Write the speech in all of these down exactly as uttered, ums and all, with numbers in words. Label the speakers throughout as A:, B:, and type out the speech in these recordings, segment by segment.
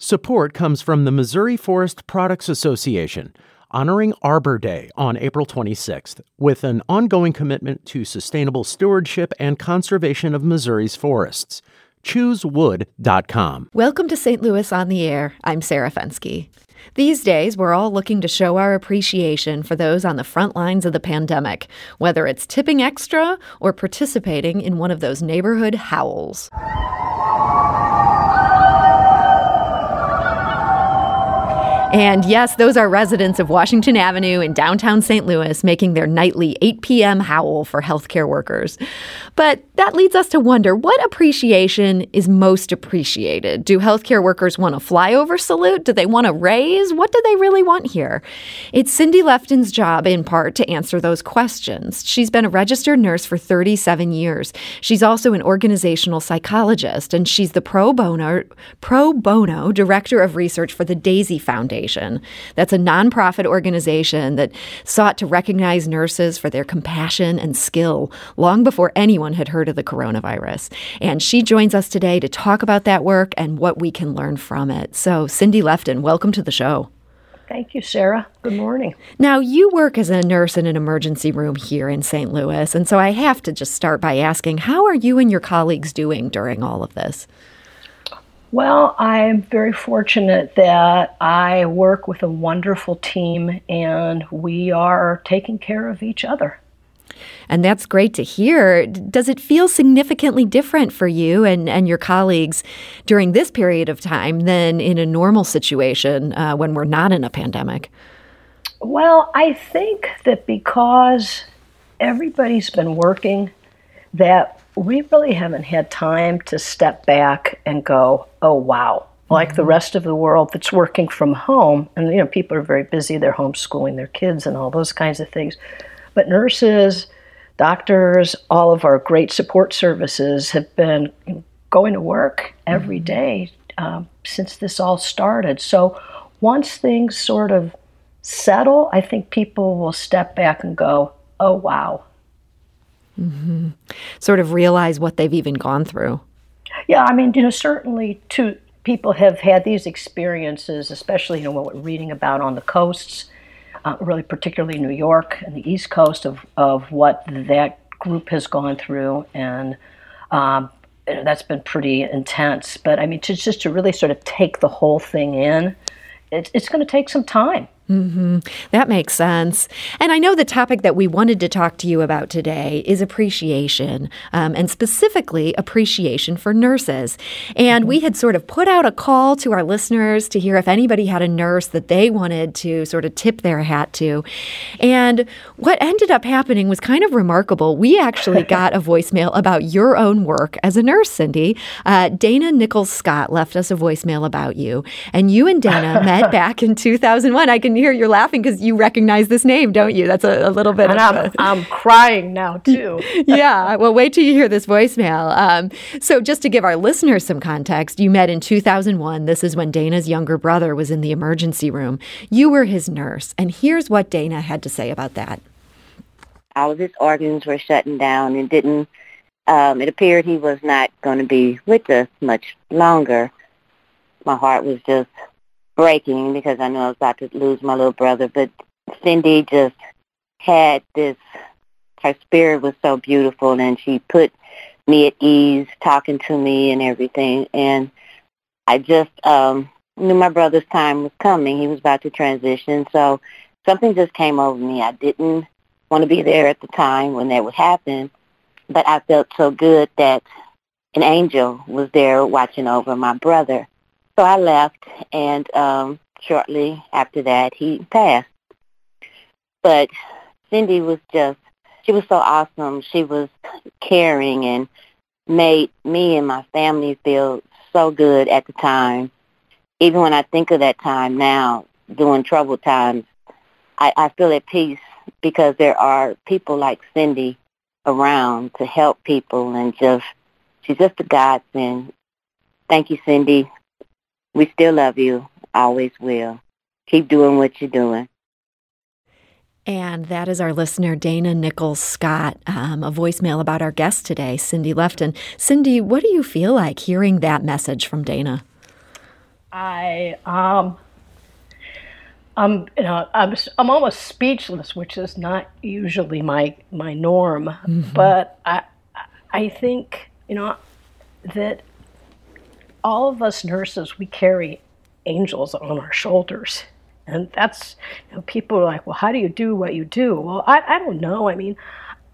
A: Support comes from the Missouri Forest Products Association, honoring Arbor Day on April twenty-sixth, with an ongoing commitment to sustainable stewardship and conservation of Missouri's forests. choose wood dot com.
B: Welcome to Saint Louis on the Air. I'm Sarah Fenske. These days, we're all looking to show our appreciation for those on the front lines of the pandemic, whether it's tipping extra or participating in one of those neighborhood howls. And yes, those are residents of Washington Avenue in downtown Saint Louis making their nightly eight p.m. howl for healthcare workers. But that leads us to wonder, what appreciation is most appreciated? Do healthcare workers want a flyover salute? Do they want a raise? What do they really want here? It's Cindy Lefton's job, in part, to answer those questions. She's been a registered nurse for thirty-seven years. She's also an organizational psychologist, and she's the pro bono, pro bono director of research for the Daisy Foundation. That's a nonprofit organization that sought to recognize nurses for their compassion and skill long before anyone had heard of the coronavirus. And she joins us today to talk about that work and what we can learn from it. So, Cindy Lefton, welcome to the show.
C: Thank you, Sarah. Good morning.
B: Now, you work as a nurse in an emergency room here in Saint Louis, and so I have to just start by asking, how are you and your colleagues doing during all of this?
C: Well, I'm very fortunate that I work with a wonderful team, and we are taking care of each other.
B: And that's great to hear. Does it feel significantly different for you and, and your colleagues during this period of time than in a normal situation uh, when we're not in a pandemic?
C: Well, I think that because everybody's been working, that we really haven't had time to step back and go, oh, wow, like mm-hmm. the rest of the world that's working from home. And, you know, people are very busy. They're homeschooling their kids and all those kinds of things. But nurses, doctors, all of our great support services have been going to work every mm-hmm. day um, since this all started. So once things sort of settle, I think people will step back and go, oh, wow.
B: Mm-hmm. Sort of realize what they've even gone through.
C: Yeah, I mean, you know, certainly too, people have had these experiences, especially, you know, what we're reading about on the coasts, uh, really particularly New York and the East Coast of, of what that group has gone through. And um, that's been pretty intense. But I mean, to, just to really sort of take the whole thing in, it, it's going to take some time.
B: Mm-hmm. That makes sense. And I know the topic that we wanted to talk to you about today is appreciation, um, and specifically appreciation for nurses. And mm-hmm. we had sort of put out a call to our listeners to hear if anybody had a nurse that they wanted to sort of tip their hat to. And what ended up happening was kind of remarkable. We actually got a voicemail about your own work as a nurse, Cindy. Uh, Dana Nichols Scott left us a voicemail about you. And you and Dana met back in two thousand one. I can hear you're laughing because you recognize this name, don't you? That's a, a little bit
C: and
B: of
C: I'm, a... I'm crying now, too.
B: Yeah. Well, wait till you hear this voicemail. Um, so just to give our listeners some context, you met in two thousand one. This is when Dana's younger brother was in the emergency room. You were his nurse. And here's what Dana had to say about that.
D: All of his organs were shutting down and didn't, um, it appeared he was not going to be with us much longer. My heart was just breaking because I knew I was about to lose my little brother. But Cindy just had this, her spirit was so beautiful, and she put me at ease talking to me and everything. And I just um, knew my brother's time was coming. He was about to transition. So something just came over me. I didn't want to be there at the time when that would happen, but I felt so good that an angel was there watching over my brother. So I left, and um, shortly after that, he passed. But Cindy was just, she was so awesome. She was caring and made me and my family feel so good at the time. Even when I think of that time now, during troubled times, I, I feel at peace because there are people like Cindy around to help people, and just, she's just a godsend. Thank you, Cindy. We still love you. Always will. Keep doing what you're doing.
B: And that is our listener, Dana Nichols Scott, um, a voicemail about our guest today, Cindy Lefton. Cindy, what do you feel like hearing that message from Dana?
C: I um, I'm you know I'm I'm almost speechless, which is not usually my my norm. Mm-hmm. But I I think you know that all of us nurses, we carry angels on our shoulders, and that's you know, people are like, well, how do you do what you do? Well, I I don't know. I mean.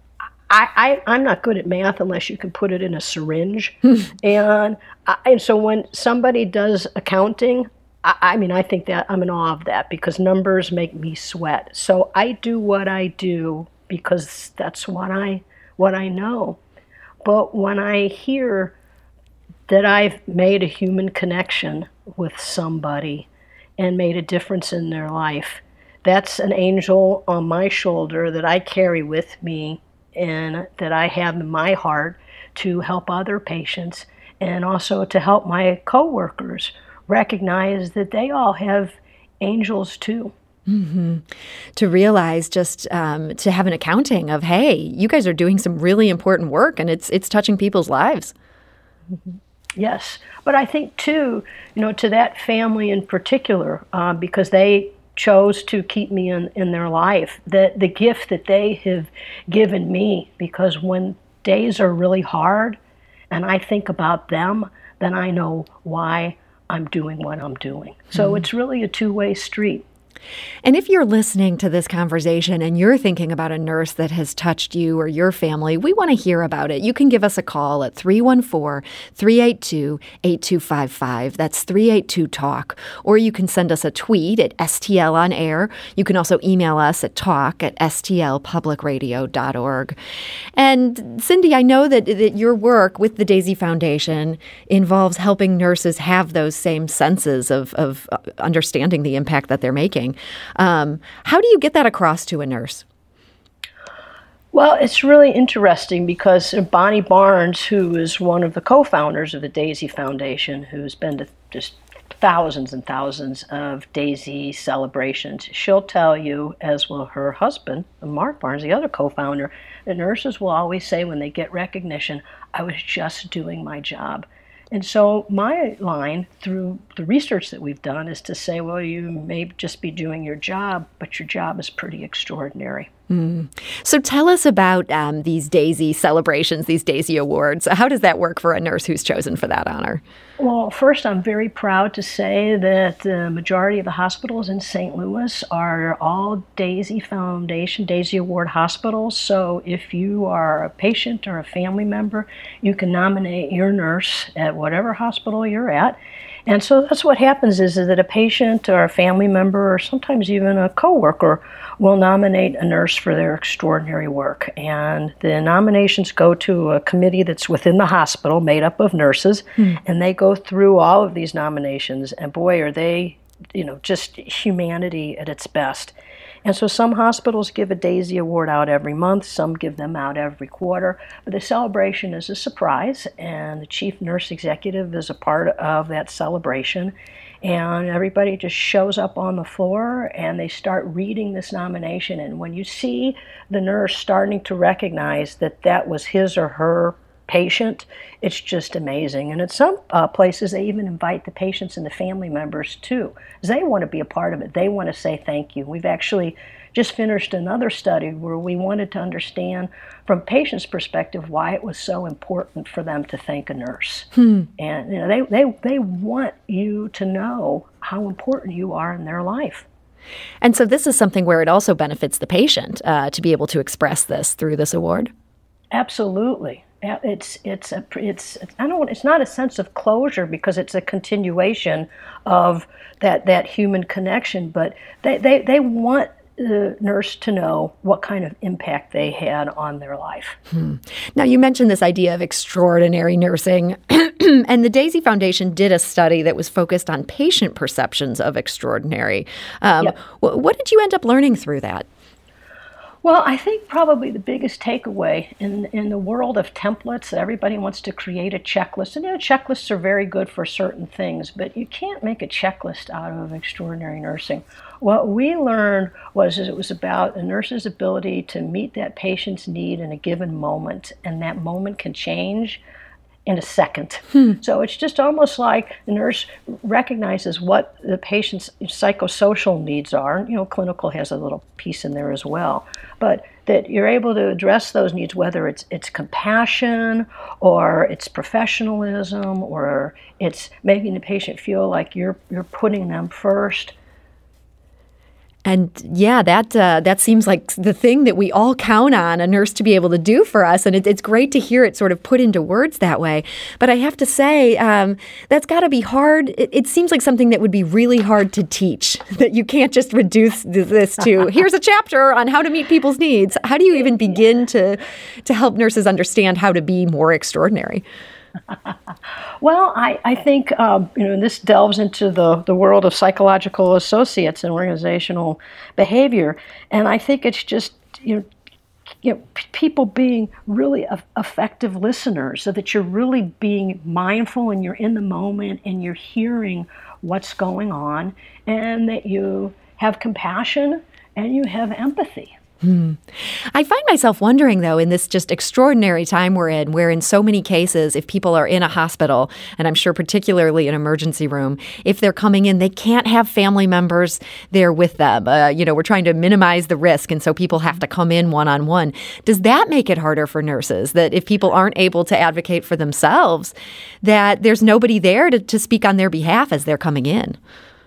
C: I, I, I'm not good at math unless you can put it in a syringe. and I, and so when somebody does accounting, I, I mean, I think that I'm in awe of that because numbers make me sweat. So I do what I do because that's what I what I know. But when I hear that I've made a human connection with somebody and made a difference in their life, that's an angel on my shoulder that I carry with me and that I have in my heart to help other patients and also to help my coworkers recognize that they all have angels too.
B: Mm-hmm. To realize just um, to have an accounting of, hey, you guys are doing some really important work and it's it's touching people's lives.
C: Mm-hmm. Yes, but I think too, you know, to that family in particular, uh, because they chose to keep me in, in their life, that the gift that they have given me, because when days are really hard and I think about them, then I know why I'm doing what I'm doing. So mm-hmm. It's really a two-way street.
B: And if you're listening to this conversation and you're thinking about a nurse that has touched you or your family, we want to hear about it. You can give us a call at three one four, three eight two, eight two five five. That's three eight two talk. Or you can send us a tweet at S T L on air. You can also email us at talk at S T L public radio dot org. And Cindy, I know that, that your work with the Daisy Foundation involves helping nurses have those same senses of, of understanding the impact that they're making. Um, how do you get that across to a nurse?
C: Well, it's really interesting because Bonnie Barnes, who is one of the co-founders of the Daisy Foundation, who's been to just thousands and thousands of Daisy celebrations, she'll tell you, as will her husband, Mark Barnes, the other co-founder, that nurses will always say when they get recognition, I was just doing my job. And so my line through the research that we've done is to say, well, you may just be doing your job, but your job is pretty extraordinary.
B: Mm. So tell us about um, these Daisy celebrations, these Daisy Awards. How does that work for a nurse who's chosen for that honor?
C: Well, first, I'm very proud to say that the majority of the hospitals in Saint Louis are all Daisy Foundation, Daisy Award hospitals. So if you are a patient or a family member, you can nominate your nurse at whatever hospital you're at. And so that's what happens is, is that a patient or a family member or sometimes even a coworker will nominate a nurse for their extraordinary work. And the nominations go to a committee that's within the hospital made up of nurses, mm. and they go through all of these nominations, and boy, are they, you know, just humanity at its best. And so some hospitals give a Daisy Award out every month, some give them out every quarter, but the celebration is a surprise, and the chief nurse executive is a part of that celebration. And everybody just shows up on the floor and they start reading this nomination. And when you see the nurse starting to recognize that that was his or her patient, it's just amazing. And at some uh, places, they even invite the patients and the family members too, because they want to be a part of it. They want to say thank you. We've actually just finished another study where we wanted to understand from patients' perspective why it was so important for them to thank a nurse. Hmm. And you know, they, they, they want you to know how important you are in their life.
B: And so this is something where it also benefits the patient uh, to be able to express this through this award?
C: Absolutely. It's it's a it's I don't it's not a sense of closure because it's a continuation of that that human connection, but they they, they want the nurse to know what kind of impact they had on their life.
B: Hmm. Now, you mentioned this idea of extraordinary nursing, and the Daisy Foundation did a study that was focused on patient perceptions of extraordinary. Um, yep. wh- what did you end up learning through that?
C: Well, I think probably the biggest takeaway in in the world of templates, that everybody wants to create a checklist. And you know, checklists are very good for certain things, but you can't make a checklist out of extraordinary nursing. What we learned was it was about a nurse's ability to meet that patient's need in a given moment, and that moment can change in a second.
B: Hmm.
C: So it's just almost like the nurse recognizes what the patient's psychosocial needs are. You know, clinical has a little piece in there as well. But that you're able to address those needs, whether it's it's compassion or it's professionalism or it's making the patient feel like you're you're putting them first.
B: And yeah, that uh, that seems like the thing that we all count on a nurse to be able to do for us. And it, it's great to hear it sort of put into words that way. But I have to say, um, that's got to be hard. It, it seems like something that would be really hard to teach, that you can't just reduce this to, here's a chapter on how to meet people's needs. How do you even begin to, to help nurses understand how to be more extraordinary?
C: Well, I, I think, um, you know, this delves into the, the world of psychological associates and organizational behavior. And I think it's just, you know, you know p- people being really a- effective listeners, so that you're really being mindful and you're in the moment and you're hearing what's going on, and that you have compassion and you have empathy.
B: Hmm. I find myself wondering, though, in this just extraordinary time we're in, where in so many cases, if people are in a hospital, and I'm sure particularly an emergency room, if they're coming in, they can't have family members there with them. Uh, you know, we're trying to minimize the risk, and so people have to come in one-on-one. Does that make it harder for nurses, that if people aren't able to advocate for themselves, that there's nobody there to, to speak on their behalf as they're coming in?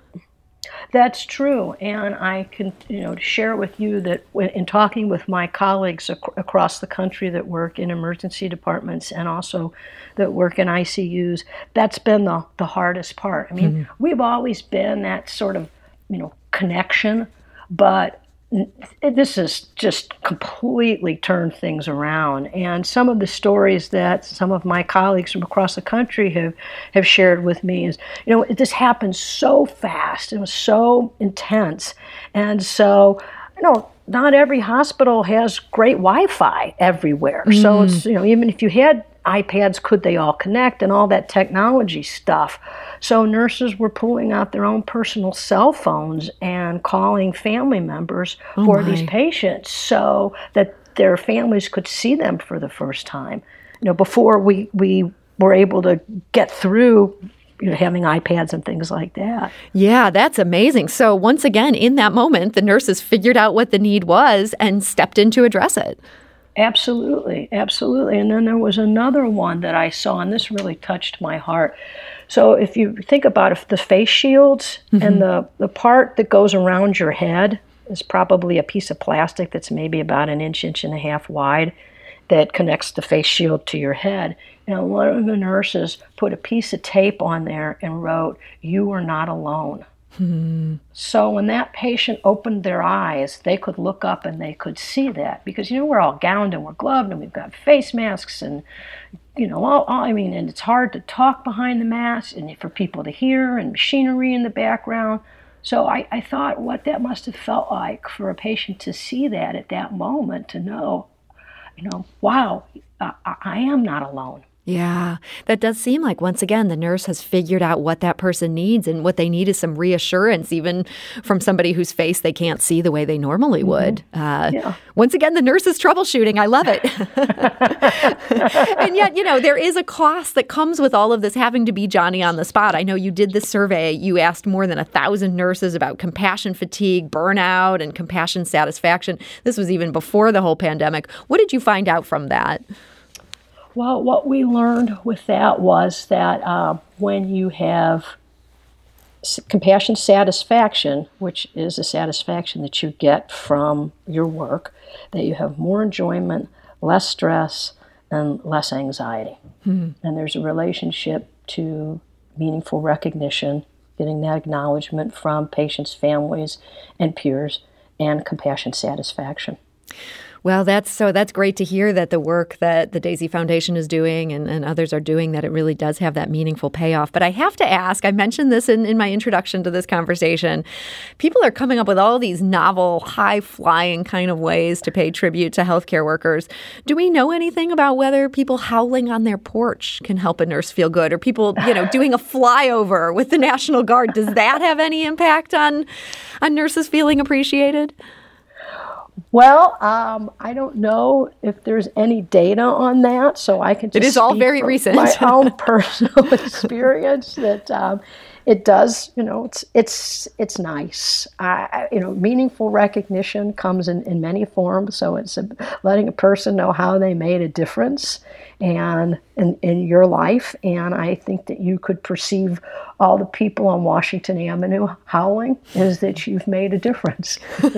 C: That's true, and I can, you know, share with you that when, in talking with my colleagues ac- across the country that work in emergency departments and also that work in I C Us, that's been the, the hardest part. I mean, mm-hmm. we've always been that sort of, you know, connection, but this has just completely turned things around. And some of the stories that some of my colleagues from across the country have, have shared with me is, you know, this happened so fast. It was so intense. And so, you know, not every hospital has great Wi-Fi everywhere. Mm. So it's, you know, even if you had iPads, could they all connect and all that technology stuff? So nurses were pulling out their own personal cell phones and calling family members oh for my. these patients so that their families could see them for the first time. You know, before we, we were able to get through, you know, having iPads and things like that.
B: Yeah, that's amazing. So once again, in that moment, the nurses figured out what the need was and stepped in to address it.
C: Absolutely, absolutely. And then there was another one that I saw, and this really touched my heart. So if you think about it, the face shields mm-hmm. and the, the part that goes around your head is probably a piece of plastic that's maybe about an inch, inch and a half wide that connects the face shield to your head. And one of the nurses put a piece of tape on there and wrote, "You are not alone." Hmm. So when that patient opened their eyes, they could look up and they could see that, because, you know, we're all gowned and we're gloved and we've got face masks and, you know, all, all I mean, and it's hard to talk behind the mask and for people to hear and machinery in the background. So I, I thought what that must have felt like for a patient to see that at that moment, to know, you know, wow, I, I am not alone.
B: Yeah, that does seem like, once again, the nurse has figured out what that person needs, and what they need is some reassurance, even from somebody whose face they can't see the way they normally would. Mm-hmm. Uh, yeah. Once again, the nurse is troubleshooting. I love it. And yet, you know, there is a cost that comes with all of this having to be Johnny on the spot. I know you did this survey. You asked more than a thousand nurses about compassion fatigue, burnout, and compassion satisfaction. This was even before the whole pandemic. What did you find out from that?
C: Well, what we learned with that was that uh, when you have compassion satisfaction, which is a satisfaction that you get from your work, that you have more enjoyment, less stress, and less anxiety. Mm-hmm. And there's a relationship to meaningful recognition, getting that acknowledgement from patients, families, and peers, and compassion satisfaction.
B: Well, that's so that's great to hear that the work that the Daisy Foundation is doing and, and others are doing, that it really does have that meaningful payoff. But I have to ask, I mentioned this in, in my introduction to this conversation, people are coming up with all these novel, high-flying kind of ways to pay tribute to healthcare workers. Do we know anything about whether people howling on their porch can help a nurse feel good, or people, you know, doing a flyover with the National Guard? Does that have any impact on, on nurses feeling appreciated?
C: Well, um, I don't know if there's any data on that, so I can just
B: It is all
C: speak
B: very
C: from
B: recent.
C: my own personal experience that um, it does, you know, it's it's it's nice. I, you know, meaningful recognition comes in, in many forms. So it's a, letting a person know how they made a difference and in, in your life. And I think that you could perceive all the people on Washington Avenue howling is that you've made a difference.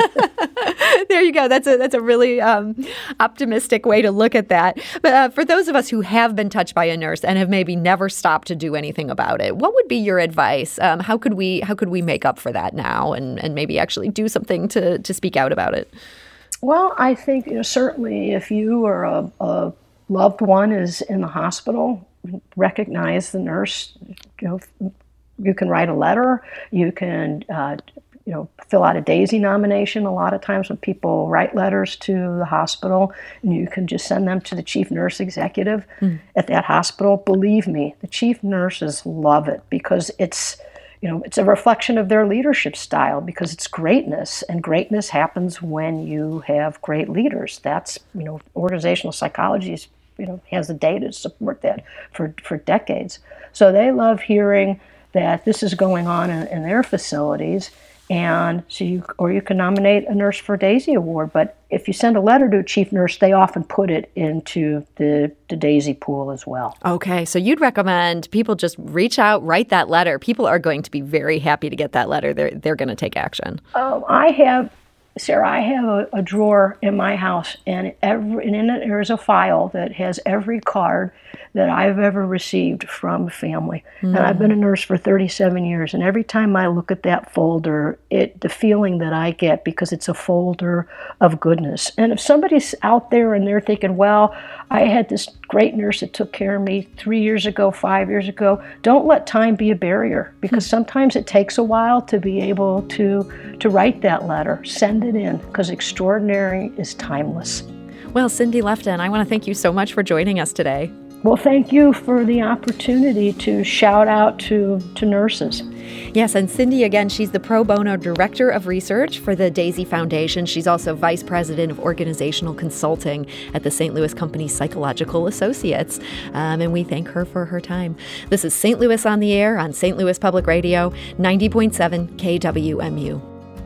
B: There you go. That's a that's a really um, optimistic way to look at that. But uh, for those of us who have been touched by a nurse and have maybe never stopped to do anything about it, what would be your advice? Um, how could we how could we make up for that now and, and maybe actually do something to, to speak out about it?
C: Well, I think you know, certainly if you or a, a loved one is in the hospital, recognize the nurse. You know, you can write a letter. You can. Uh, you know, fill out a DAISY nomination. A lot of times when people write letters to the hospital, and you can just send them to the chief nurse executive mm. at that hospital. Believe me, the chief nurses love it because it's, you know, it's a reflection of their leadership style because it's greatness, and greatness happens when you have great leaders. That's, you know, organizational psychology is, you know, has the data to support that for, for decades. So they love hearing that this is going on in, in their facilities. And so you, or you can nominate a nurse for a DAISY award. But if you send a letter to a chief nurse, they often put it into the, the DAISY pool as well.
B: Okay, so you'd recommend people just reach out, write that letter. People are going to be very happy to get that letter. They're they're going to take action.
C: Um, I have, Sarah, I have a, a drawer in my house, and every and in it there is a file that has every card that I've ever received from a family. Mm. And I've been a nurse for thirty-seven years, and every time I look at that folder, it the feeling that I get, because it's a folder of goodness. And if somebody's out there and they're thinking, well, I had this great nurse that took care of me three years ago, five years ago, don't let time be a barrier, because mm. sometimes it takes a while to be able to, to write that letter. Send it in, because extraordinary is timeless.
B: Well, Cindy Lefton, I want to thank you so much for joining us today.
C: Well, thank you for the opportunity to shout out to, to nurses.
B: Yes, and Cindy, again, she's the pro bono director of research for the DAISY Foundation. She's also vice president of organizational consulting at the Saint Louis company Psychological Associates, um, and we thank her for her time. This is Saint Louis on the Air on Saint Louis Public Radio, ninety point seven K W M U.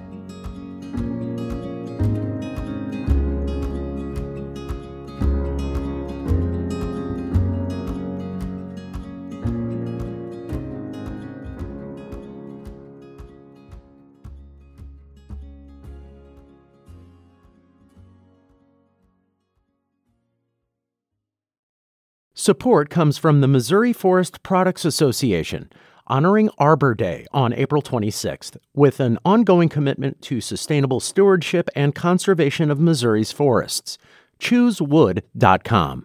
A: Support comes from the Missouri Forest Products Association, honoring Arbor Day on April twenty-sixth, with an ongoing commitment to sustainable stewardship and conservation of Missouri's forests. choose wood dot com